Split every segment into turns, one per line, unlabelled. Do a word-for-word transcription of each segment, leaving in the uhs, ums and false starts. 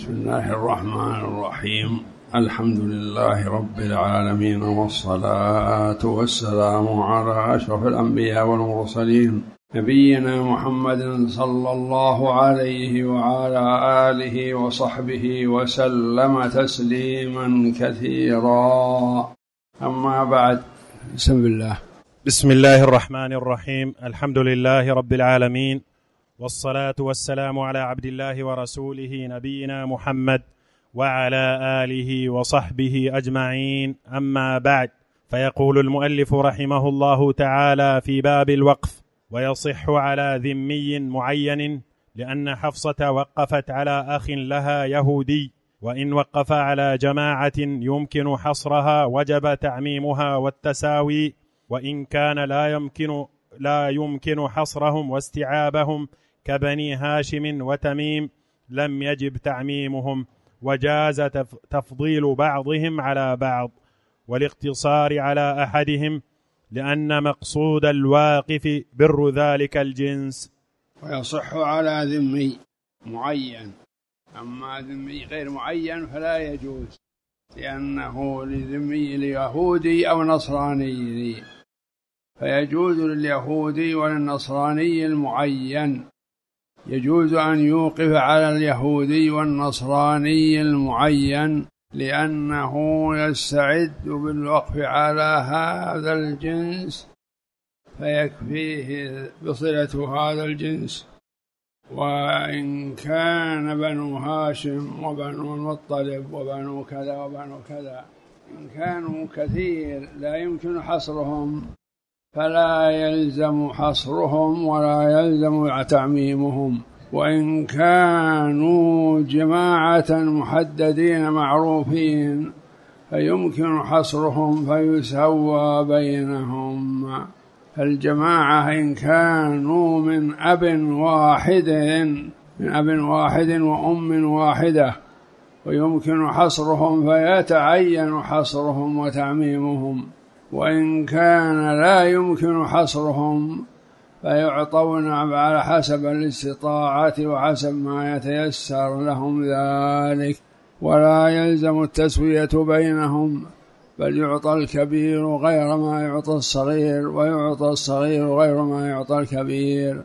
بسم الله الرحمن الرحيم. الحمد لله رب العالمين، والصلاة والسلام على أشرف الأنبياء والمرسلين، نبينا محمد صلى الله عليه وعلى آله وصحبه وسلم تسليما كثيرا. أما بعد، بسم الله.
بسم الله الرحمن الرحيم. الحمد لله رب العالمين، والصلاة والسلام على عبد الله ورسوله نبينا محمد وعلى آله وصحبه أجمعين. أما بعد، فيقول المؤلف رحمه الله تعالى في باب الوقف: ويصح على ذمي معين، لأن حفصة وقفت على أخ لها يهودي، وإن وقف على جماعة يمكن حصرها وجب تعميمها والتساوي، وإن كان لا يمكن لا يمكن حصرهم واستيعابهم كبني هاشم وتميم لم يجب تعميمهم، وجاز تفضيل بعضهم على بعض والاقتصار على أحدهم، لأن مقصود الواقف بر ذلك الجنس.
ويصح على ذمي معين، أما ذمي غير معين فلا يجوز، لأنه لذمي اليهودي أو نصراني، فيجوز لليهودي وللنصراني المعين، يجوز أن يوقف على اليهودي والنصراني المعين، لأنه يستعد بالوقف على هذا الجنس فيكفيه بصلة هذا الجنس. وإن كان بنو هاشم وبنو المطلب وبنو كذا وبنو كذا، إن كانوا كثير لا يمكن حصرهم فلا يلزم حصرهم ولا يلزم تعميمهم، وإن كانوا جماعة محددين معروفين فيمكن حصرهم فيسوى بينهم. الجماعة إن كانوا من أب واحد من أب واحد وأم واحدة ويمكن حصرهم فيتعين حصرهم وتعميمهم، وإن كان لا يمكن حصرهم فيعطون على حسب الاستطاعة وحسب ما يتيسر لهم ذلك، ولا يلزم التسوية بينهم، بل يعطى الكبير غير ما يعطى الصغير، ويعطى الصغير غير ما يعطى الكبير،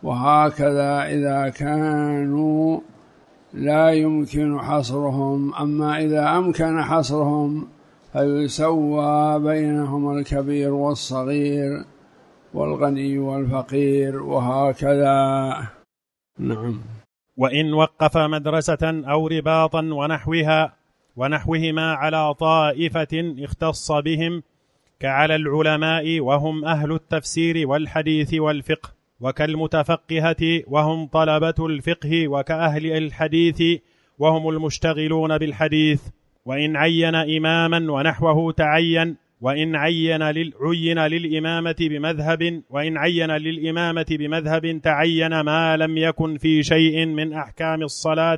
وهكذا إذا كانوا لا يمكن حصرهم. أما إذا أمكن حصرهم فيسوى بينهم الكبير والصغير والغني والفقير، وهكذا. نعم.
وإن وقف مدرسة أو رباطا ونحوها ونحوهما على طائفة اختص بهم، كعلى العلماء وهم أهل التفسير والحديث والفقه، وكالمتفقهة وهم طلبة الفقه، وكأهل الحديث وهم المشتغلون بالحديث. وإن عين إماما ونحوه تعين، وإن عين للعين للإمامة بمذهب وإن عين للإمامة بمذهب تعين ما لم يكن في شيء من أحكام الصلاة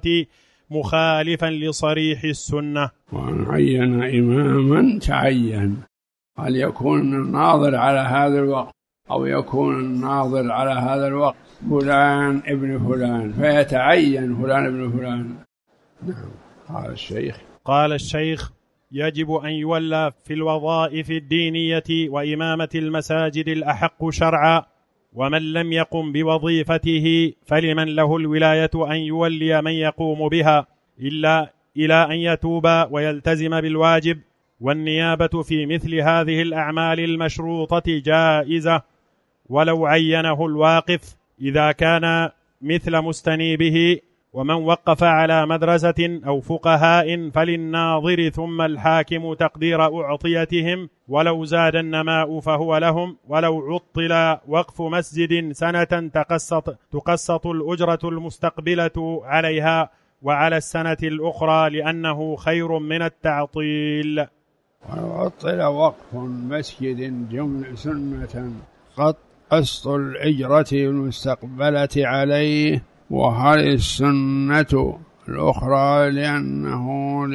مخالفا لصريح السنة.
وإن عين إماما تعين، هل يكون الناظر على هذا الوقت أو يكون الناظر على هذا الوقت فلان ابن فلان، فيتعين فلان ابن فلان. نعم. قال الشيخ
قال الشيخ يجب أن يولى في الوظائف الدينية وإمامة المساجد الأحق شرعا، ومن لم يقم بوظيفته فلمن له الولاية أن يولي من يقوم بها، إلا إلى أن يتوب ويلتزم بالواجب. والنيابة في مثل هذه الأعمال المشروطة جائزة ولو عينه الواقف إذا كان مثل مستنيبه. ومن وقف على مدرسة أو فقهاء فللناظر ثم الحاكم تقدير أعطيتهم، ولو زاد النماء فهو لهم، ولو عطل وقف مسجد سنة تقسط, تقسط الأجرة المستقبلة عليها وعلى السنة الأخرى، لأنه خير من التعطيل.
ولو عطل وقف مسجد جمل سنة قد قسط الأجرة المستقبلة عليه، وهل السنة الأخرى لأنه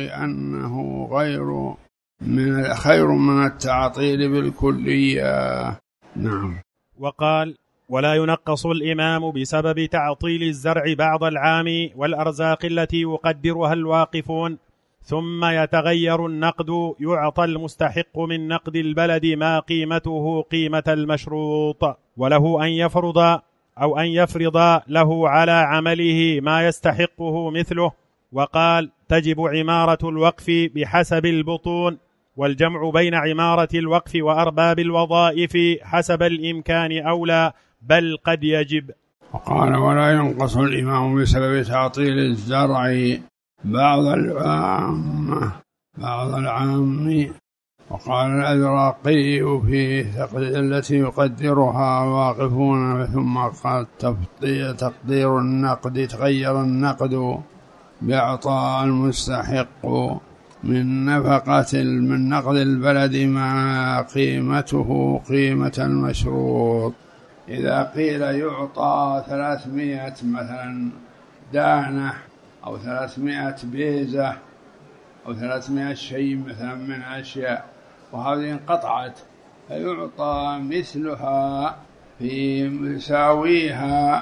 لأنه غير من خير من التعطيل بالكلية. نعم.
وقال ولا ينقص الإمام بسبب تعطيل الزرع بعض العام والأرزاق التي يقدرها الواقفون، ثم يتغير النقد، يعطى المستحق من نقد البلد ما قيمته قيمة المشروط، وله أن يفرض أو أن يفرض له على عمله ما يستحقه مثله. وقال: تجب عمارة الوقف بحسب البطون، والجمع بين عمارة الوقف وأرباب الوظائف حسب الإمكان أولى، بل قد يجب.
وقال: ولا ينقص الإمام بسبب تعطيل الزرع بعض العام بعض العام وقال الأزرقي في التي يقدرها واقفون، ثم قال: تقدير النقد، تغير النقد بإعطاء المستحق من نفقة من نقد البلد ما قيمته قيمة المشروط. إذا قيل يعطى ثلاثمائة مثلا دانة أو ثلاثمائة بيزة أو ثلاثمائة شيء مثلا من أشياء، وهذه انقطعت، فيعطى مثلها في مساويها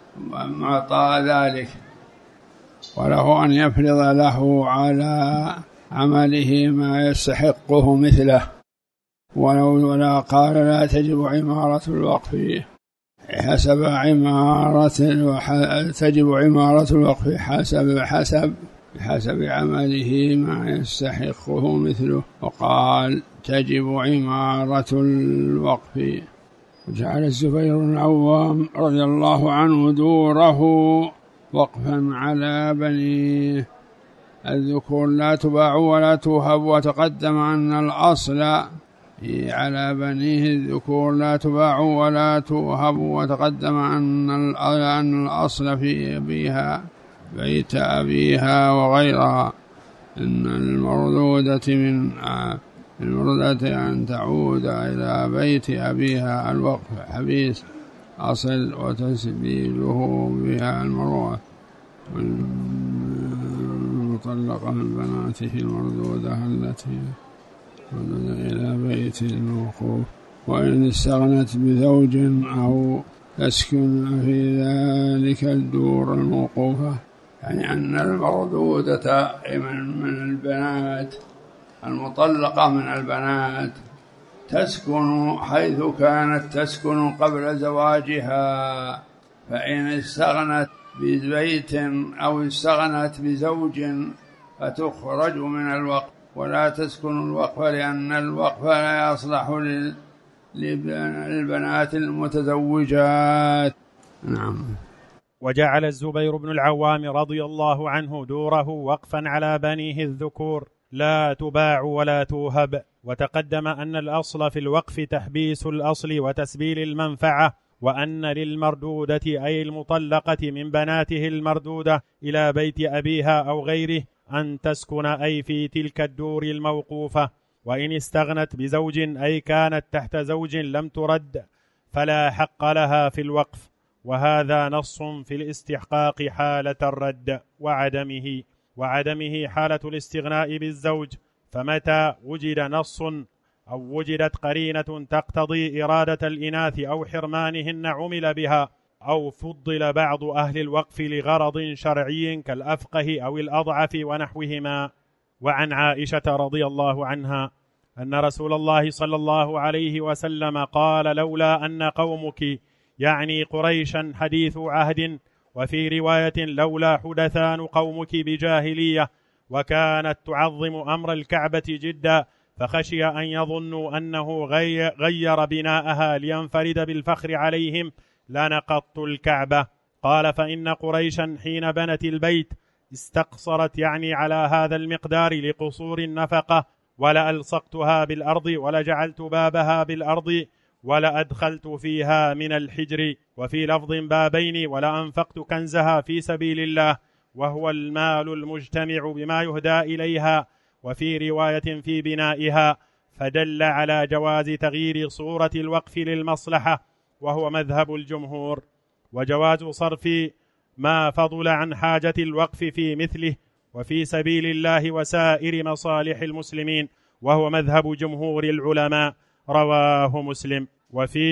معطى ذلك، وله أن يفرض له على عمله ما يستحقه مثله. ولو ولا قال: لا تجب عمارة الوقف حسب عمارة تجب عمارة الوقف حسب حسب بحسب عمله ما يستحقه مثله. وقال: تجب عمارة الوقف. وجعل الزبير بن العوام رضي الله عنه دوره وقفا على بنيه الذكور لا تباع ولا توهب، وتقدم أن الأصل على بنيه الذكور لا تباع ولا توهب، وتقدم أن الأصل في أبيها بيت أبيها وغيرها، إن المردودة من المردودة أن تعود إلى بيت أبيها الوقف حبيس أصل، وتسبيله بها المروة، والمطلقة من بناته المردودة التي ردد إلى بيت الموقوف، وإن استغنت بزوج أو تسكن في ذلك الدور الموقوفة، يعني أن المردودة من البنات المطلقة من البنات تسكن حيث كانت تسكن قبل زواجها، فإن استغنت ببيت أو استغنت بزوج فتخرج من الوقف ولا تسكن الوقف، لأن الوقف لا يصلح للبنات المتزوجات. نعم.
وجعل الزبير بن العوام رضي الله عنه دوره وقفا على بنيه الذكور لا تباع ولا توهب، وتقدم أن الأصل في الوقف تحبيس الأصل وتسبيل المنفعة، وأن للمردودة أي المطلقة من بناته المردودة إلى بيت أبيها أو غيره أن تسكن أي في تلك الدور الموقوفة، وإن استغنت بزوج أي كانت تحت زوج لم ترد فلا حق لها في الوقف، وهذا نص في الاستحقاق حالة الرد وعدمه وعدمه حالة الاستغناء بالزوج. فمتى وجد نص أو وجدت قرينة تقتضي إرادة الإناث أو حرمانهن عمل بها، أو فضل بعض أهل الوقف لغرض شرعي كالأفقه أو الأضعف ونحوهما. وعن عائشة رضي الله عنها أن رسول الله صلى الله عليه وسلم قال: لولا أن قومك، يعني قريشا، حديث عهد، وفي رواية لولا حدثان قومك بجاهلية، وكانت تعظم أمر الكعبة جدا، فخشي أن يظنوا أنه غير بناءها لينفرد بالفخر عليهم لنقضت الكعبة. قال: فإن قريشا حين بنت البيت استقصرت، يعني على هذا المقدار لقصور النفقة، ولألصقتها بالأرض ولجعلت بابها بالأرض ولأدخلت فيها من الحجر، وفي لفظ بابين ولأنفقت كنزها في سبيل الله، وهو المال المجتمع بما يهدى إليها، وفي رواية في بنائها، فدل على جواز تغيير صورة الوقف للمصلحة، وهو مذهب الجمهور، وجواز صرف ما فضل عن حاجة الوقف في مثله وفي سبيل الله وسائر مصالح المسلمين، وهو مذهب جمهور العلماء. رواه مسلم. وفيه: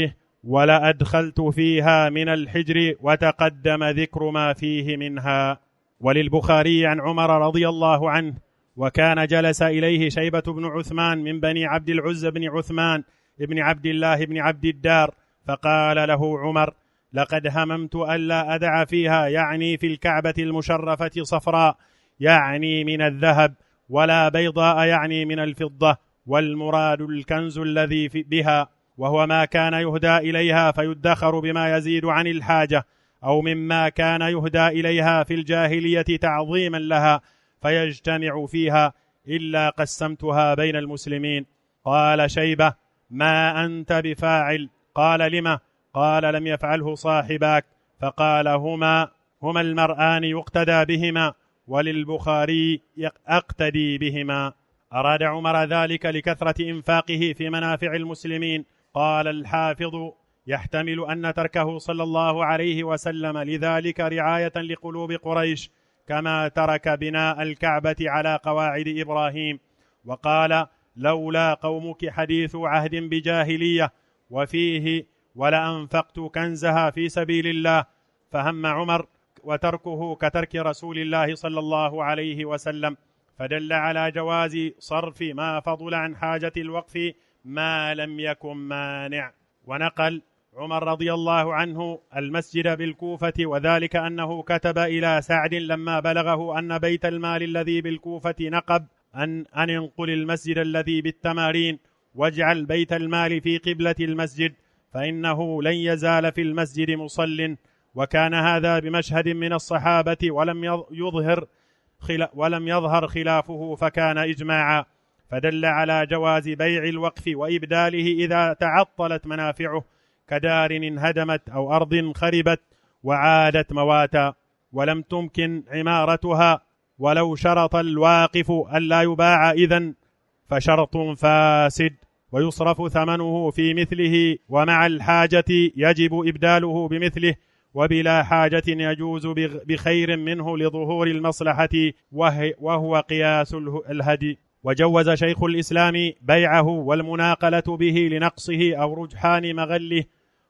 ولأدخلت فيها من الحجر، وتقدم ذكر ما فيه منها. وللبخاري عن عمر رضي الله عنه: وكان جلس إليه شيبة بن عثمان من بني عبد العزى بن عثمان ابن عبد الله بن عبد الدار، فقال له عمر: لقد هممت ألا أدع فيها، يعني في الكعبة المشرفة، صفراء يعني من الذهب، ولا بيضاء يعني من الفضة، والمراد الكنز الذي بها، وهو ما كان يهدى إليها فيدخر بما يزيد عن الحاجة، أو مما كان يهدى إليها في الجاهلية تعظيما لها فيجتمع فيها، إلا قسمتها بين المسلمين. قال شيبة: ما أنت بفاعل؟ قال: لما؟ قال: لم يفعله صاحباك. فقال: هما هما المرآن يقتدى بهما، وللبخاري أقتدي بهما. أراد عمر ذلك لكثرة إنفاقه في منافع المسلمين. قال الحافظ: يحتمل أن تركه صلى الله عليه وسلم لذلك رعاية لقلوب قريش، كما ترك بناء الكعبة على قواعد إبراهيم. وقال: لولا قومك حديث عهد بجاهلية، وفيه: ولأنفقت كنزها في سبيل الله. فهم عمر، وتركه كترك رسول الله صلى الله عليه وسلم، فدل على جواز صرف ما فضل عن حاجة الوقف ما لم يكن مانع. ونقل عمر رضي الله عنه المسجد بالكوفة، وذلك أنه كتب إلى سعد لما بلغه أن بيت المال الذي بالكوفة نقب أن, أن انقل المسجد الذي بالتمارين، واجعل بيت المال في قبلة المسجد، فإنه لن يزال في المسجد مصل. وكان هذا بمشهد من الصحابة، ولم يظهر ولم يظهر خلافه، فكان إجماعا، فدل على جواز بيع الوقف وإبداله إذا تعطلت منافعه، كدار انهدمت أو أرض خربت وعادت مواتا ولم تمكن عمارتها، ولو شرط الواقف ألا يباع إذن فشرط فاسد، ويصرف ثمنه في مثله، ومع الحاجة يجب إبداله بمثله، وبلا حاجة يجوز بخير منه لظهور المصلحة، وهو قياس الهدي. وجوز شيخ الإسلام بيعه والمناقلة به لنقصه أو رجحان مغله،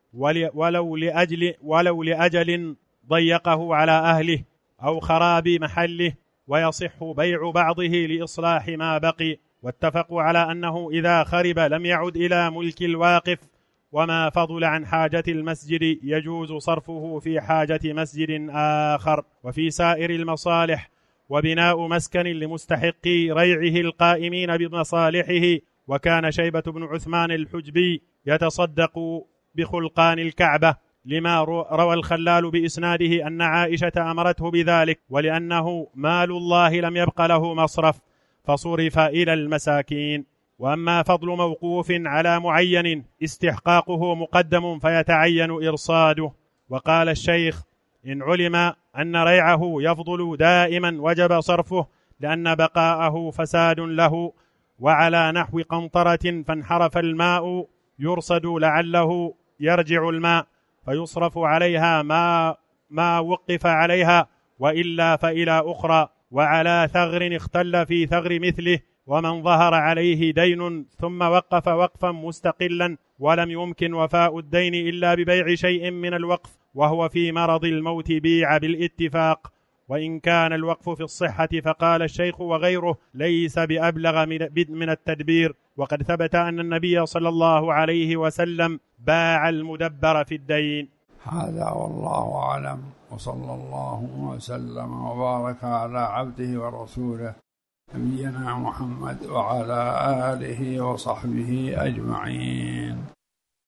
ولو لأجل, ولو لأجل ضيقه على أهله أو خراب محله، ويصح بيع بعضه لإصلاح ما بقي. واتفقوا على أنه إذا خرب لم يعد إلى ملك الواقف، وما فضل عن حاجة المسجد يجوز صرفه في حاجة مسجد آخر وفي سائر المصالح، وبناء مسكن لمستحقي ريعه القائمين بمصالحه. وكان شيبة بن عثمان الحجبي يتصدق بخلقان الكعبة، لما روى الخلال بإسناده أن عائشة أمرته بذلك، ولأنه مال الله لم يبق له مصرف فصرف إلى المساكين. وأما فضل موقوف على معين استحقاقه مقدم فيتعين إرصاده. وقال الشيخ: إن علم أن ريعه يفضل دائما وجب صرفه، لأن بقاءه فساد له. وعلى نحو قنطرة فانحرف الماء يرصد لعله يرجع الماء فيصرف عليها ما, ما وقف عليها، وإلا فإلى أخرى. وعلى ثغر اختل في ثغر مثله، ومن ظهر عليه دين ثم وقف وقفا مستقلا ولم يمكن وفاء الدين إلا ببيع شيء من الوقف، وهو في مرض الموت بيع بالاتفاق. وإن كان الوقف في الصحة فقال الشيخ وغيره ليس بأبلغ من التدبير، وقد ثبت أن النبي صلى الله عليه وسلم باع المدبر في الدين.
هذا والله أعلم، وصلى الله وسلم وبارك على عبده ورسوله نبينا محمد وعلى آله وصحبه أجمعين.